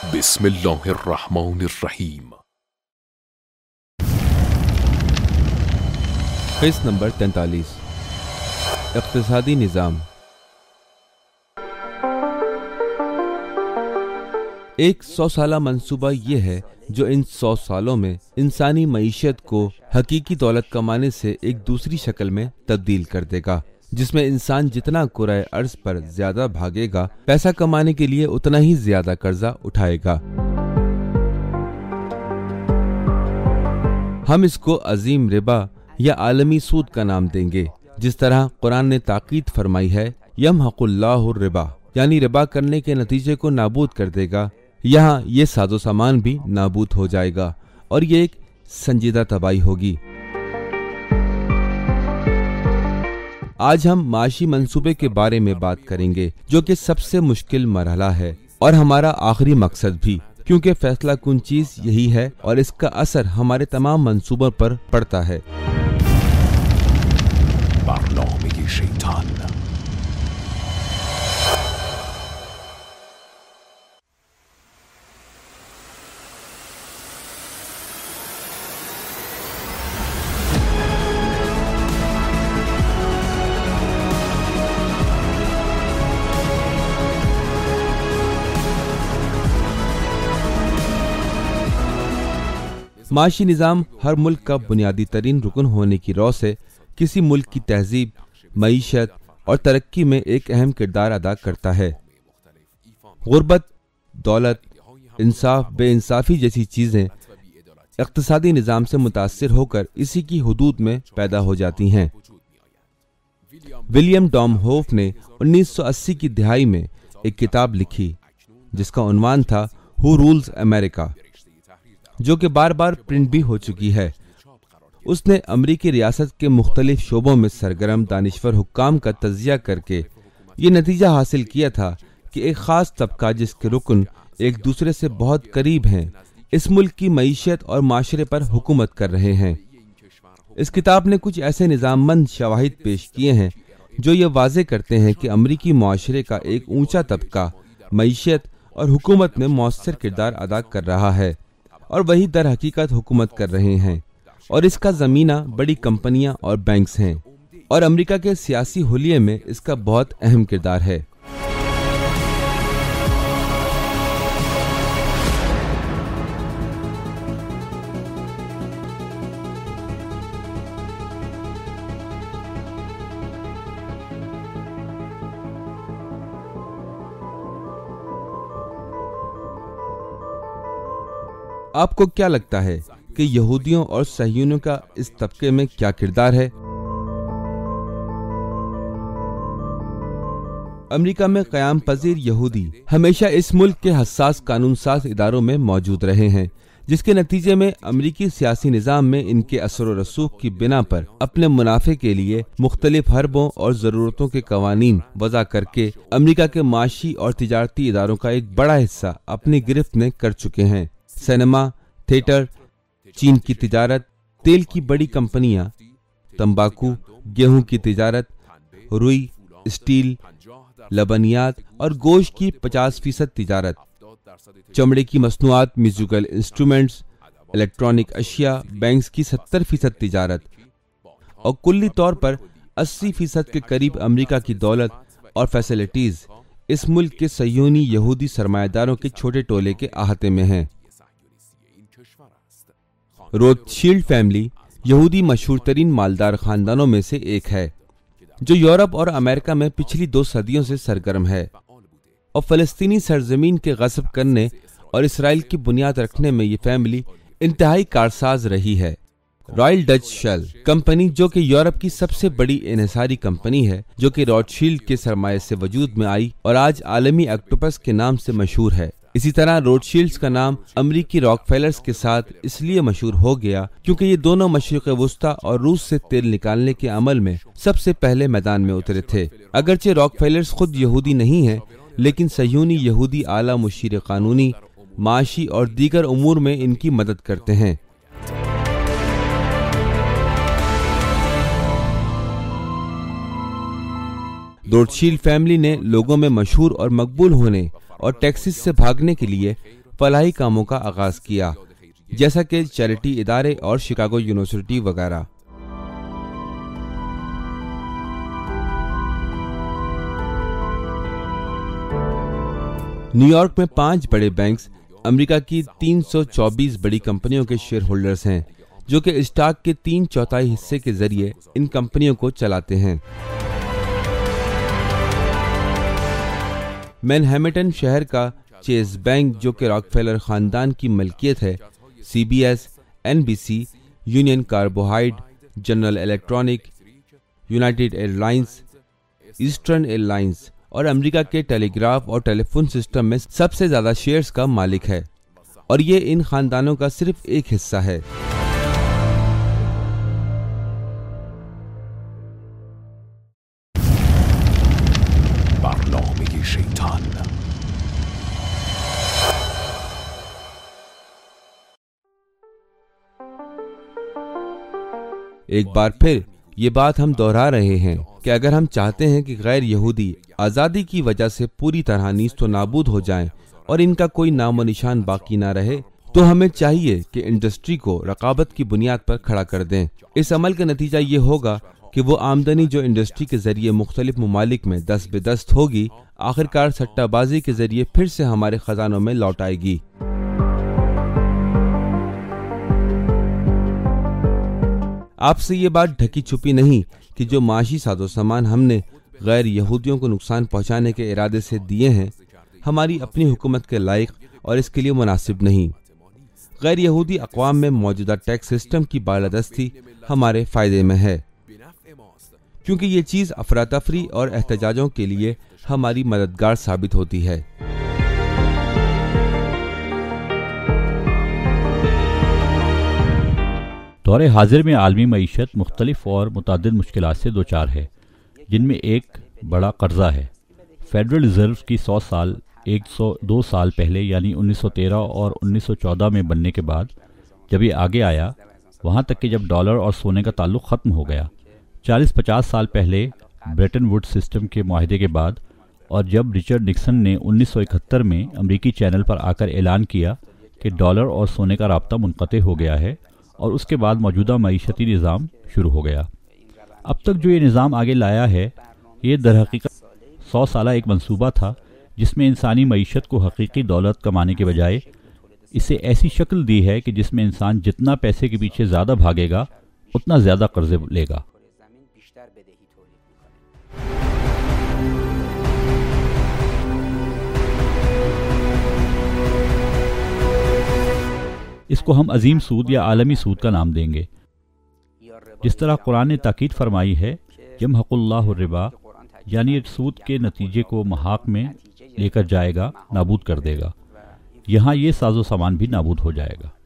بسم اللہ الرحمن الرحیم۔ قسط نمبر 43 اقتصادی نظام۔ ایک 100 سالہ منصوبہ یہ ہے جو ان 100 سالوں میں انسانی معیشت کو حقیقی دولت کمانے سے ایک دوسری شکل میں تبدیل کر دے گا، جس میں انسان جتنا کرۂ ارض پر زیادہ بھاگے گا، پیسہ کمانے کے لیے اتنا ہی زیادہ قرضہ اٹھائے گا۔ ہم اس کو عظیم ربا یا عالمی سود کا نام دیں گے۔ جس طرح قرآن نے تاکید فرمائی ہے، یمحق اللہ الربا، یعنی ربا کرنے کے نتیجے کو نابود کر دے گا، یہاں یہ ساز و سامان بھی نابود ہو جائے گا اور یہ ایک سنجیدہ تباہی ہوگی۔ آج ہم معاشی منصوبے کے بارے میں بات کریں گے، جو کہ سب سے مشکل مرحلہ ہے اور ہمارا آخری مقصد بھی، کیونکہ فیصلہ کن چیز یہی ہے اور اس کا اثر ہمارے تمام منصوبوں پر پڑتا ہے۔ برنامه شیطان۔ معاشی نظام ہر ملک کا بنیادی ترین رکن ہونے کی رو سے کسی ملک کی تہذیب، معیشت اور ترقی میں ایک اہم کردار ادا کرتا ہے۔ غربت، دولت، انصاف، بے انصافی جیسی چیزیں اقتصادی نظام سے متاثر ہو کر اسی کی حدود میں پیدا ہو جاتی ہیں۔ ولیم ڈوم ہوف نے 1980 کی دہائی میں ایک کتاب لکھی جس کا عنوان تھا ہو رولز امریکہ، جو کہ بار بار پرنٹ بھی ہو چکی ہے۔ اس نے امریکی ریاست کے مختلف شعبوں میں سرگرم دانشور حکام کا تجزیہ کر کے یہ نتیجہ حاصل کیا تھا کہ ایک خاص طبقہ جس کے رکن ایک دوسرے سے بہت قریب ہیں، اس ملک کی معیشت اور معاشرے پر حکومت کر رہے ہیں۔ اس کتاب نے کچھ ایسے نظام مند شواہد پیش کیے ہیں جو یہ واضح کرتے ہیں کہ امریکی معاشرے کا ایک اونچا طبقہ معیشت اور حکومت میں مؤثر کردار ادا کر رہا ہے، اور وہی در حقیقت حکومت کر رہے ہیں، اور اس کا زمینہ بڑی کمپنیاں اور بینکس ہیں، اور امریکہ کے سیاسی حلیے میں اس کا بہت اہم کردار ہے۔ آپ کو کیا لگتا ہے کہ یہودیوں اور صہیونیوں کا اس طبقے میں کیا کردار ہے؟ امریکہ میں قیام پذیر یہودی ہمیشہ اس ملک کے حساس قانون ساز اداروں میں موجود رہے ہیں، جس کے نتیجے میں امریکی سیاسی نظام میں ان کے اثر و رسوخ کی بنا پر اپنے منافع کے لیے مختلف حربوں اور ضرورتوں کے قوانین وضع کر کے امریکہ کے معاشی اور تجارتی اداروں کا ایک بڑا حصہ اپنی گرفت میں کر چکے ہیں۔ سینما، تھیٹر، چین کی تجارت، تیل کی بڑی کمپنیاں، تمباکو، گیہوں کی تجارت، روئی، اسٹیل، لبنیات اور گوشت کی 50% تجارت، چمڑے کی مصنوعات، میوزیکل انسٹرومنٹس، الیکٹرانک اشیاء، بینکس کی 70% تجارت، اور کلی طور پر 80% کے قریب امریکہ کی دولت اور فیسلٹیز اس ملک کے صہیونی یہودی سرمایہ داروں کے چھوٹے ٹولے کے احاطے میں ہیں۔ روتشیلڈ فیملی یہودی مشہور ترین مالدار خاندانوں میں سے ایک ہے، جو یورپ اور امریکہ میں پچھلی 2 صدیوں سے سرگرم ہے، اور فلسطینی سرزمین کے غصب کرنے اور اسرائیل کی بنیاد رکھنے میں یہ فیملی انتہائی کارساز رہی ہے۔ رائل ڈچ شیل کمپنی، جو کہ یورپ کی سب سے بڑی انحصاری کمپنی ہے، جو کہ روتشیلڈ کے سرمایہ سے وجود میں آئی اور آج عالمی آکٹوپس کے نام سے مشہور ہے۔ اسی طرح روتشیلڈز کا نام امریکی راک فیلرز کے ساتھ اس لیے مشہور ہو گیا کیونکہ یہ دونوں مشرق وسطیٰ اور روس سے تیل نکالنے کے عمل میں سب سے پہلے میدان میں اترے تھے۔ اگرچہ راک فیلرز خود یہودی نہیں ہیں، لیکن صہیونی یہودی اعلیٰ مشیر قانونی، معاشی اور دیگر امور میں ان کی مدد کرتے ہیں۔ روتشیلڈ فیملی نے لوگوں میں مشہور اور مقبول ہونے اور ٹیکسز سے بھاگنے کے لیے فلاحی کاموں کا آغاز کیا، جیسا کہ چیریٹی ادارے اور شکاگو یونیورسٹی وغیرہ۔ نیو یارک میں 5 بڑے بینکس امریکہ کی 324 بڑی کمپنیوں کے شیئر ہولڈرز ہیں، جو کہ اسٹاک کے 3/4 حصے کے ذریعے ان کمپنیوں کو چلاتے ہیں۔ مینہیٹن شہر کا چیز بینک، جو کہ راک فیلر خاندان کی ملکیت ہے، CBS، NBC، Union Carbide, General electronic, United Air Lines, Eastern Air Lines اور امریکہ کے ٹیلی گراف اور ٹیلی فون سسٹم میں سب سے زیادہ شیئرز کا مالک ہے، اور یہ ان خاندانوں کا صرف ایک حصہ ہے۔ برنامه شیطان۔ ایک بار پھر یہ بات ہم دہرا رہے ہیں کہ اگر ہم چاہتے ہیں کہ غیر یہودی آزادی کی وجہ سے پوری طرح نیست و نابود ہو جائیں اور ان کا کوئی نام و نشان باقی نہ رہے، تو ہمیں چاہیے کہ انڈسٹری کو رقابت کی بنیاد پر کھڑا کر دیں۔ اس عمل کا نتیجہ یہ ہوگا کہ وہ آمدنی جو انڈسٹری کے ذریعے مختلف ممالک میں دست بدست ہوگی، آخرکار سٹہ بازی کے ذریعے پھر سے ہمارے خزانوں میں لوٹ آئے گی۔ آپ سے یہ بات ڈھکی چھپی نہیں کہ جو معاشی ساز و سامان ہم نے غیر یہودیوں کو نقصان پہنچانے کے ارادے سے دیے ہیں، ہماری اپنی حکومت کے لائق اور اس کے لیے مناسب نہیں۔ غیر یہودی اقوام میں موجودہ ٹیکس سسٹم کی بالادستی ہمارے فائدے میں ہے، کیونکہ یہ چیز افراتفری اور احتجاجوں کے لیے ہماری مددگار ثابت ہوتی ہے۔ دور حاضر میں عالمی معیشت مختلف اور متعدد مشکلات سے دوچار ہے، جن میں ایک بڑا قرضہ ہے۔ فیڈرل ریزرو کی 102 سال پہلے یعنی 1913 اور 1914 میں بننے کے بعد جب یہ آگے آیا، وہاں تک کہ جب ڈالر اور سونے کا تعلق ختم ہو گیا، 40-50 سال پہلے بریٹن ووڈ سسٹم کے معاہدے کے بعد، اور جب رچرڈ نکسن نے 1971 میں امریکی چینل پر آ کر اعلان کیا کہ ڈالر اور سونے کا رابطہ منقطع ہو گیا ہے، اور اس کے بعد موجودہ معیشتی نظام شروع ہو گیا۔ اب تک جو یہ نظام آگے لایا ہے، یہ در حقیقت 100 سالہ ایک منصوبہ تھا جس میں انسانی معیشت کو حقیقی دولت کمانے کے بجائے اسے ایسی شکل دی ہے کہ جس میں انسان جتنا پیسے کے پیچھے زیادہ بھاگے گا، اتنا زیادہ قرضے لے گا۔ اس کو ہم عظیم سود یا عالمی سود کا نام دیں گے۔ جس طرح قرآن نے تاکید فرمائی ہے، یمحق اللہ الربا، یعنی سود کے نتیجے کو محاق میں لے کر جائے گا، نابود کر دے گا، یہاں یہ ساز و سامان بھی نابود ہو جائے گا۔